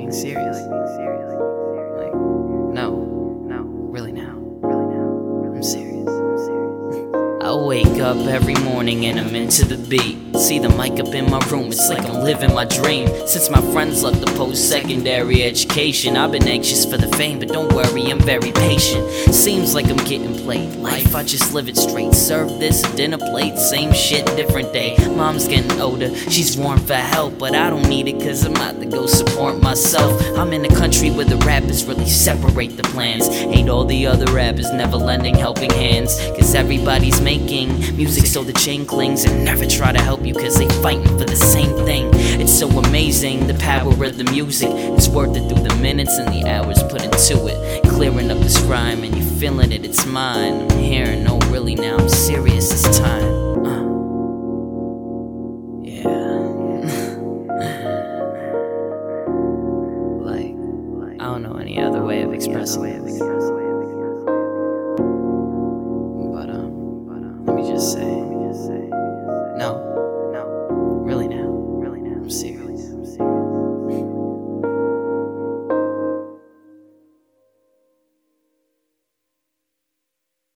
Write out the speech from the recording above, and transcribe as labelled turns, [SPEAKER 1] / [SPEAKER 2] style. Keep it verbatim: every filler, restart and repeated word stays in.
[SPEAKER 1] being serious. Like, no, no, really now, really now, I'm serious. I wake up every morning and I'm into the beat. See the mic up in my room, it's like I'm living my dream. Since my friends left the post-secondary education, I've been anxious for the fame, but don't worry, I'm very patient. Seems like I'm getting played. Life, I just live it straight. Serve this a dinner plate, same shit, different day. Mom's getting older, she's warm for help, but I don't need it cause I'm out to go support myself. I'm in a country where the rappers really separate the plans. Hate all the other rappers, never lending helping hands, cause everybody's making music so the chain clings, and never try to help you cause they fighting for the same thing. It's so amazing, the power of the music. It's worth it through the minutes and the hours put into it. Clearing up this rhyme and you feeling it, it's mine. I'm hearing, no really now, I'm serious this time. uh. Yeah. like, I don't know any other way of expressing it.